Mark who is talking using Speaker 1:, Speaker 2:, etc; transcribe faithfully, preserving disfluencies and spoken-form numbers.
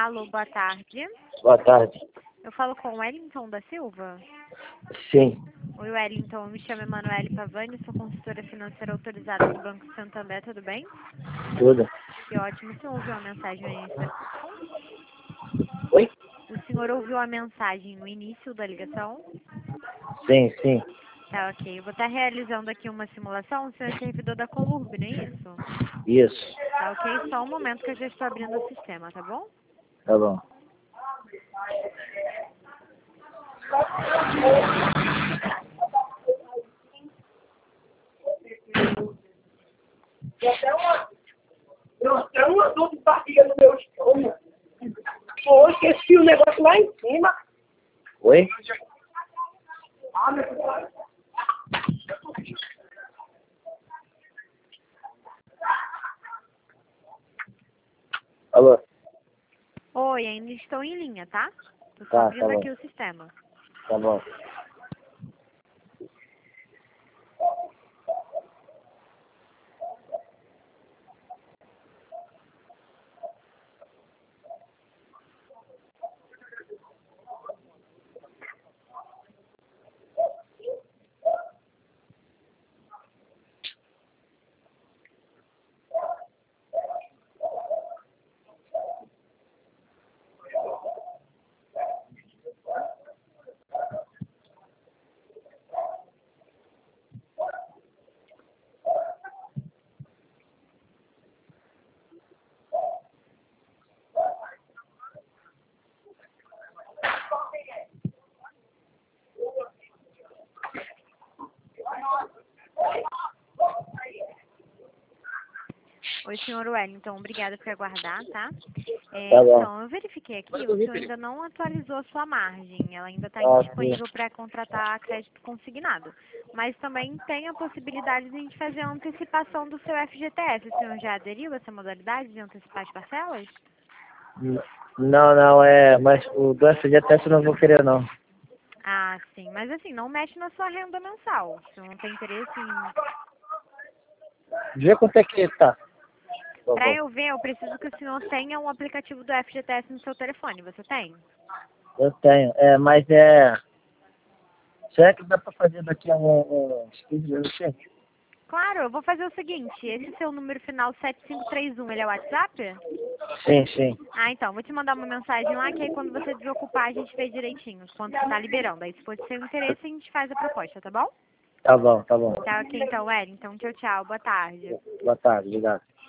Speaker 1: Alô, boa tarde.
Speaker 2: Boa tarde.
Speaker 1: Eu falo com o Wellington da Silva?
Speaker 2: Sim.
Speaker 1: Oi, Wellington. Eu me chamo Emanuele Pavani, sou consultora financeira autorizada do Banco Santander, tudo bem?
Speaker 2: Tudo.
Speaker 1: Que ótimo. O senhor ouviu a mensagem no início da ligação?
Speaker 2: Oi?
Speaker 1: O senhor ouviu a mensagem no início da ligação?
Speaker 2: Sim, sim.
Speaker 1: Tá, ok. Eu vou estar realizando aqui uma simulação. O senhor é servidor da Colurb, não é isso?
Speaker 2: Isso.
Speaker 1: Tá, ok? Só um momento que eu já estou abrindo o sistema, tá bom?
Speaker 2: Tá bom.
Speaker 3: Eu até uma dor de barriga no meu estômago. Pô, esqueci o negócio lá em cima.
Speaker 2: Oi?
Speaker 3: Ah, meu Deus.
Speaker 2: Alô?
Speaker 1: Oi, ainda estou em linha, tá? Tô só
Speaker 2: Tá,
Speaker 1: abrindo
Speaker 2: tá bom.
Speaker 1: aqui o sistema.
Speaker 2: Tá bom.
Speaker 1: Oi, senhor Wellington, obrigada por aguardar, tá? É,
Speaker 2: Tá bom.
Speaker 1: então, eu verifiquei aqui, o senhor ainda não atualizou a sua margem, ela ainda está
Speaker 2: Ah, sim.
Speaker 1: indisponível para contratar crédito consignado. Mas também tem a possibilidade de a gente fazer a antecipação do seu F G T S. O senhor já aderiu a essa modalidade de antecipar as parcelas?
Speaker 2: N- Não, não, é... Mas o do F G T S eu não vou querer, não.
Speaker 1: Ah, sim, mas assim, não mexe na sua renda mensal. O senhor não tem interesse em...
Speaker 2: Vê quanto é que tá. Por
Speaker 1: Para
Speaker 2: favor.
Speaker 1: eu ver, eu preciso que o senhor tenha um aplicativo do F G T S no seu telefone. Você tem?
Speaker 2: Eu tenho. É, mas é... Será que dá pra fazer daqui a um... uns quinze minutos?
Speaker 1: Claro, eu vou fazer o seguinte, esse seu número final sete cinco três um, ele é o WhatsApp?
Speaker 2: Sim, sim.
Speaker 1: Ah, então, vou te mandar uma mensagem lá, que aí quando você desocupar a gente vê direitinho quanto que tá liberando. Aí se for de seu interesse, a gente faz a proposta, tá bom?
Speaker 2: Tá bom, tá bom.
Speaker 1: Tá ok, então, Ellen. Então, tchau, tchau. Boa tarde.
Speaker 2: Boa tarde, obrigado.